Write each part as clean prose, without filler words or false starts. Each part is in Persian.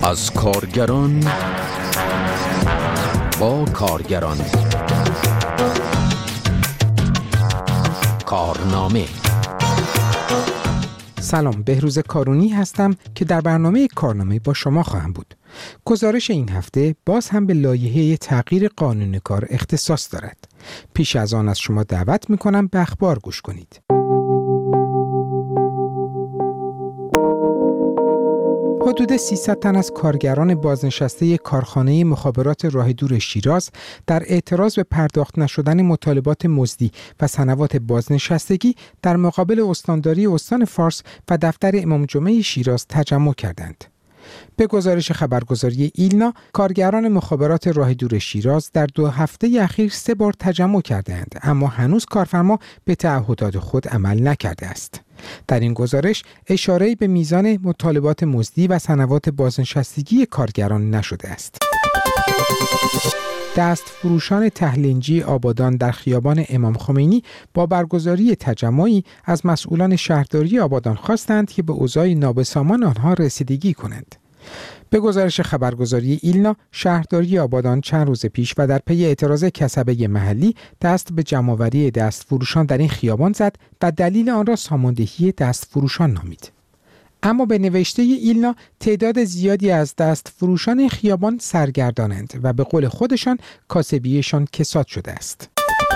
از کارگران با کارگران. کارنامه. سلام، بهروز کارونی هستم که در برنامه کارنامه با شما خواهم بود. گزارش این هفته باز هم به لایحه تغییر قانون کار اختصاص دارد. پیش از آن از شما دعوت می‌کنم به اخبار گوش کنید. حدود 300 تن از کارگران بازنشسته کارخانه مخابرات راه دور شیراز در اعتراض به پرداخت نشدن مطالبات مزدی و سنوات بازنشستگی در مقابل استانداری استان فارس و دفتر امام جمعه شیراز تجمع کردند. به گزارش خبرگزاری ایلنا، کارگران مخابرات راه دور شیراز در 2 هفته اخیر 3 بار تجمع کردند، اما هنوز کارفرما به تعهدات خود عمل نکرده است. در این گزارش اشاره‌ای به میزان مطالبات مزدی و سنوات بازنشستگی کارگران نشده است. دست فروشان تهلنجی آبادان در خیابان امام خمینی با برگزاری تجمعی از مسئولان شهرداری آبادان خواستند که به اوضاع نابسامان آنها رسیدگی کنند. به گزارش خبرگزاری ایلنا، شهرداری آبادان چند روز پیش و در پی اعتراض کسبه محلی دست به جمع‌آوری دست فروشان در این خیابان زد و دلیل آن را ساماندهی دست فروشان نامید. اما به نوشته ایلنا، تعداد زیادی از دست فروشان خیابان سرگردانند و به قول خودشان کاسبیشان کساد شده است.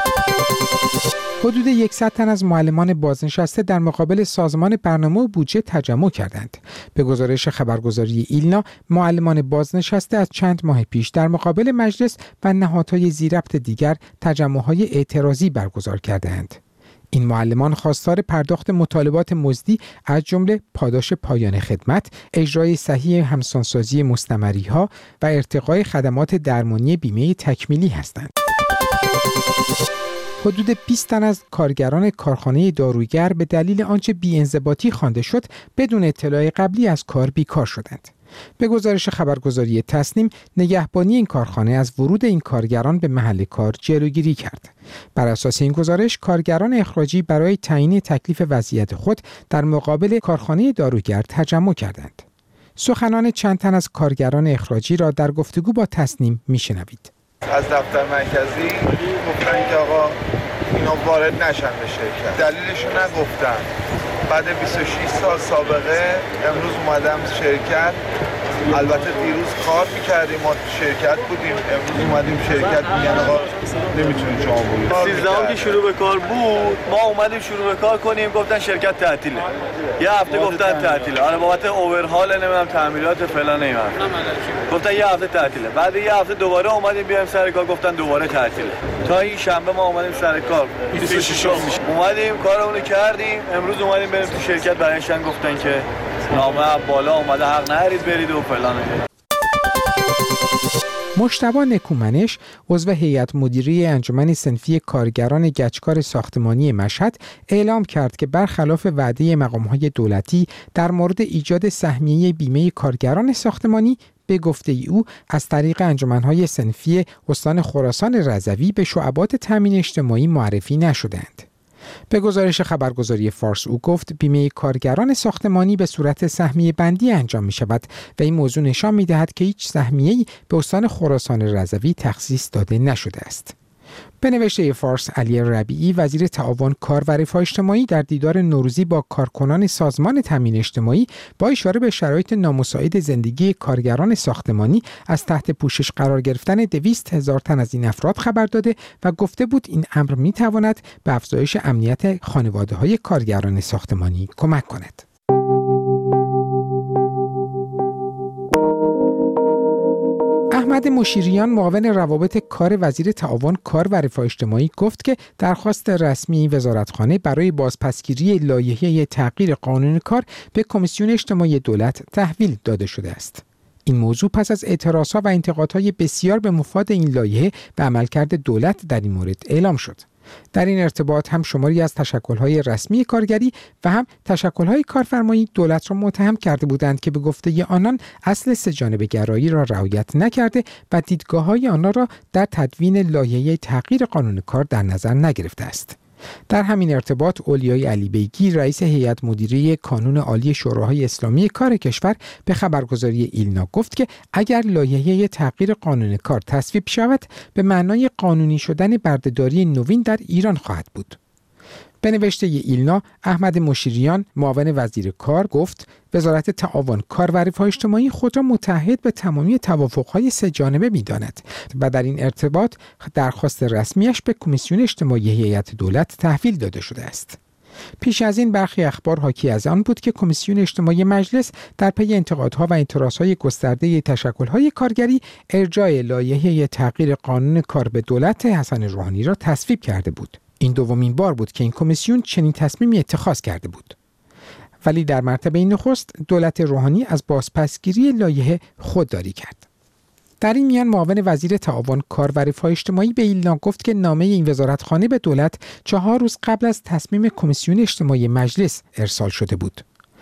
حدود 100 تن از معلمان بازنشسته در مقابل سازمان برنامه و بودجه تجمع کردند. به گزارش خبرگزاری ایلنا، معلمان بازنشسته از چند ماه پیش در مقابل مجلس و نهادهای ذی‌ربط دیگر تجمع‌های اعتراضی برگزار کردند. این معلمان خواستار پرداخت مطالبات مزدی از جمله پاداش پایان خدمت، اجرای صحیح همسانسازی مستمری‌ها و ارتقای خدمات درمانی بیمه تکمیلی هستند. حدود 20 تن از کارگران کارخانه داروگر به دلیل آنچه بی‌انضباطی خوانده شد بدون اطلاع قبلی از کار بیکار شدند. به گزارش خبرگزاری تصنیم، نگهبانی این کارخانه از ورود این کارگران به محل کار جلوگیری کرد. بر اساس این گزارش، کارگران اخراجی برای تعیین تکلیف وضعیت خود در مقابل کارخانه داروگر تجمع کردند. سخنان چند تن از کارگران اخراجی را در گفتگو با تصنیم میشنوید. از دفتر مرکزی گفتن که آقا اینا وارد نشن به شرکت. دلیلشو نگفتن. بعد 26 سال سابقه امروز اومدم شرکت. البته دیروز کار میکردیم، ما شرکت بودیم، امروز اومدیم شرکت میگن آقا نمیتونید شما بودید. 13 که شروع به کار بود، ما اومدیم شروع به کار کنیم، گفتن شرکت تعطیله. یه هفته گفتن تعطیله. آره بابت اوورهال نمیدونم تعمیرات فلان نمیدونم. گفتن یه هفته تعطیله. بعد یه هفته دوباره اومدیم بیایم سر کار، گفتن دوباره تعطیله. تا این شنبه ما اومدیم سر کار. 26 میشه. اومدیم کارمون کردیم، امروز اومدیم بریم تو شرکت، برایشان گفتن که نامه بالا اومده حق نرید برید و فلان. مجتبی نکومنش، عضو هیئت مدیره انجمن صنفی کارگران گچکار ساختمانی مشهد، اعلام کرد که برخلاف وعده مقام‌های دولتی در مورد ایجاد سهمیه بیمه کارگران ساختمانی، به گفته او از طریق انجمن‌های صنفی استان خراسان رضوی به شعبات تامین اجتماعی معرفی نشدند. به گزارش خبرگزاری فارس او گفت بیمه کارگران ساختمانی به صورت سهمیه بندی انجام می شود و این موضوع نشان می دهد که هیچ سهمیه‌ای به استان خراسان رضوی تخصیص داده نشده است. به نوشته فارس، علی ربیعی، وزیر تعاون، کار و رفاه اجتماعی، در دیدار نوروزی با کارکنان سازمان تامین اجتماعی با اشاره به شرایط نامساعد زندگی کارگران ساختمانی از تحت پوشش قرار گرفتن 200,000 تن از این افراد خبر داده و گفته بود این امر می‌تواند به افزایش امنیت خانواده‌های کارگران ساختمانی کمک کند. احمد مشیریان، معاون روابط کار وزیر تعاون، کار و رفاه اجتماعی، گفت که درخواست رسمی وزارتخانه برای بازپسگیری لایحه تغییر قانون کار به کمیسیون اجتماعی دولت تحویل داده شده است. این موضوع پس از اعتراضها و انتقادهای بسیار به مفاد این لایحه به عملکرد دولت در این مورد اعلام شد. در این ارتباط هم شماری از تشکل‌های رسمی کارگری و هم تشکل‌های کارفرمایی دولت را متهم کرده بودند که به گفته آنان اصل سه‌جانبه گرایی را رعایت نکرده و دیدگاه‌های آنها را در تدوین لایحه تغییر قانون کار در نظر نگرفته است. در همین ارتباط اولیای علی بیگی رئیس هیئت مدیره کانون عالی شوراهای اسلامی کار کشور به خبرگزاری ایلنا گفت که اگر لایحه تغییر قانون کار تصویب شود به معنای قانونی شدن بردهداری نوین در ایران خواهد بود. به نوشته ایلنا، احمد مشیریان معاون وزیر کار گفت وزارت تعاون، کار و رفاه اجتماعی خود را متحد به تمامی توافق‌های سه‌جانبه می‌داند و در این ارتباط درخواست رسمیش به کمیسیون اجتماعی هیئت دولت تحویل داده شده است. پیش از این برخی اخبار حاکی از آن بود که کمیسیون اجتماعی مجلس در پی انتقادها و اعتراضهای گسترده تشکل‌های کارگری ارجاع لایحه تغییر قانون کار به دولت حسن روحانی را تصویب کرده بود. این دومین بار بود که این کمیسیون چنین تصمیمی اتخاذ کرده بود. ولی در مرتبه نخست دولت روحانی از بازپسگیری لایحه خودداری کرد. در این میان معاون وزیر تعاون، کار و رفاه اجتماعی به ایلنا گفت که نامه این وزارتخانه به دولت 4 روز قبل از تصمیم کمیسیون اجتماعی مجلس ارسال شده بود.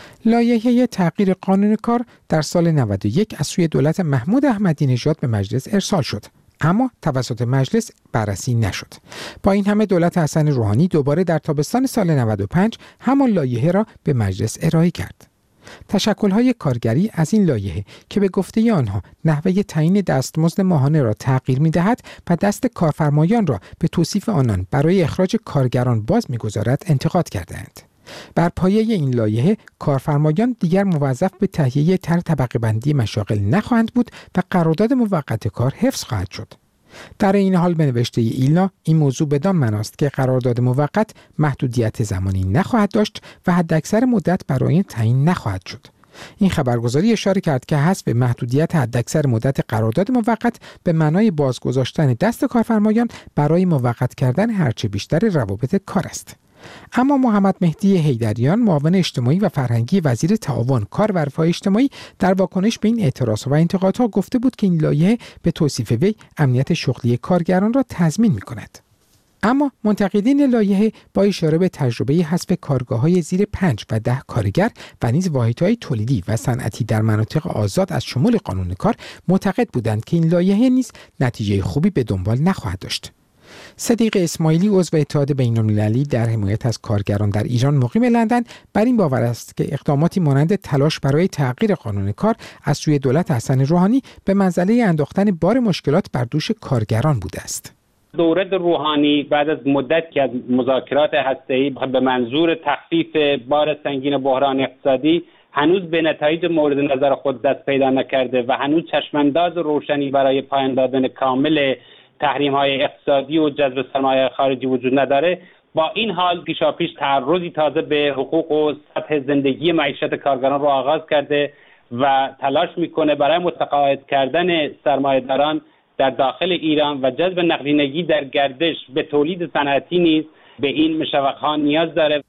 لایحه تغییر قانون کار در سال 91 از سوی دولت محمود احمدی نژاد به مجلس ارسال شد، اما توسط مجلس بررسی نشد. با این همه دولت حسن روحانی دوباره در تابستان سال 95 همان لایحه را به مجلس ارائه کرد. تشکل‌های کارگری از این لایحه که به گفته آنها نحوه تعیین دستمزد ماهانه را تغییر می‌دهد و دست کارفرمایان را به توصیف آنان برای اخراج کارگران باز می‌گذارد انتقاد کردند. بر پایه این لایحه کارفرمایان دیگر موظف به تهیه طرح طبقه بندی مشاغل نخواهند بود و قرارداد موقت کار حفظ خواهد شد. در این حال به نوشته ایلنا این موضوع بدان معناست که قرارداد موقت محدودیت زمانی نخواهد داشت و حداکثر مدت برای تعیین نخواهد شد. این خبرگزاری اشاره کرد که حذف محدودیت حداکثر مدت قرارداد موقت به معنای بازگذاشتن دست کارفرمایان برای موقت کردن هرچه بیشتر روابط کار است. اما محمد مهدی حیدریان معاون اجتماعی و فرهنگی وزیر تعاون، کار و رفاه اجتماعی در واکنش به این اعتراض و انتقادها گفته بود که این لایحه به توصیف وی امنیت شغلی کارگران را تضمین می‌کند. اما منتقدین لایحه با اشاره به تجربه حذف کارگاه‌های زیر 5 و 10 کارگر و نیز واحدهای تولیدی و صنعتی در مناطق آزاد از شمول قانون کار معتقد بودند که این لایحه نیز نتیجه خوبی به دنبال نخواهد داشت. صدیق اسماعیلی عضو اتحاد بین‌المللی در حمایت از کارگران در ایران مقیم لندن بر این باور است که اقداماتی مانند تلاش برای تغییر قانون کار از سوی دولت حسن روحانی به منزله انداختن بار مشکلات بر دوش کارگران بوده است. دولت روحانی بعد از مدتی از مذاکرات هسته‌ای به منظور تخفیف بار سنگین بحران اقتصادی هنوز به نتایج مورد نظر خود دست پیدا نکرده و هنوز چشمانداز روشنی برای پایان دادن کامل تحریم‌های اقتصادی و جذب سرمایه خارجی وجود نداره. با این حال پیشاپیش تعرضی تازه به حقوق و سطح زندگی معیشت کارگران را آغاز کرده و تلاش میکنه برای متقاعد کردن سرمایه‌داران در داخل ایران و جذب نقدینگی در گردش به تولید صنعتی نیز به این مشوق‌ها نیاز داره.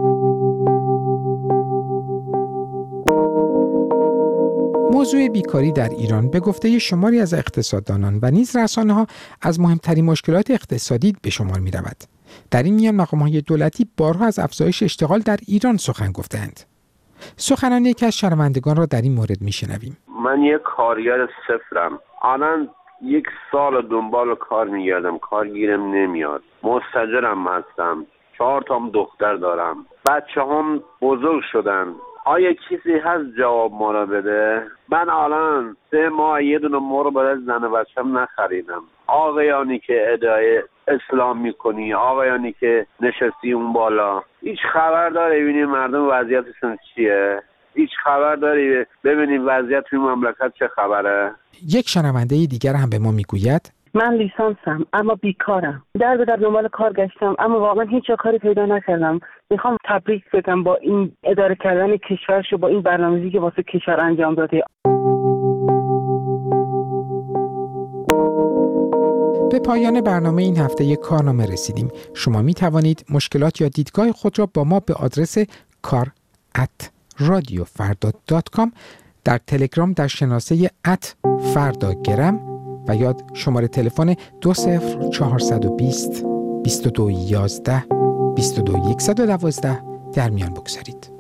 موضوع بیکاری در ایران به گفته شماری از اقتصاددانان و نیز رسانه‌ها از مهمترین مشکلات اقتصادی به شمار می‌رود. در این میان مقام‌های دولتی بارها از افزایش اشتغال در ایران سخن گفته‌اند. سخنان یکی از شنوندگان را در این مورد می‌شنویم. من یک کارگر صفرم. الان 1 سال دنبال کار می‌گردم، کار گیرم نمیاد. مستاجرم هستم. 4 تا دختر دارم. بچه‌هام بزرگ شدن. آیا کسی هست جواب ما را بده؟ من الان 3 ماه یه دونه مرغ برای زن و بچه‌م نخریدم. آقایانی که ادعای اسلام میکنی، آقایانی که نشستی اون بالا، هیچ خبر داری ببینی مردم وضعیتشون چیه؟ هیچ خبر داری ببینی وضعیت توی مملکت چه خبره؟ یک شنونده دیگر هم به ما میگوید من لیسانسم اما بیکارم. در دنبال کار گشتم اما واقعا هیچ کاری پیدا نکردم. میخوام تبریک بگم با این اداره کردن کشورش و با این برنامه‌ریزی که واسه کشور انجام داده. به پایان برنامه این هفته کارنامه رسیدیم. شما می توانید مشکلات یا دیدگاه خود را با ما به آدرس kar@radiofarda.com در تلگرام در شناسه @fardagram و یا شماره تلفن 20420 2211 22112 در میان بگذارید.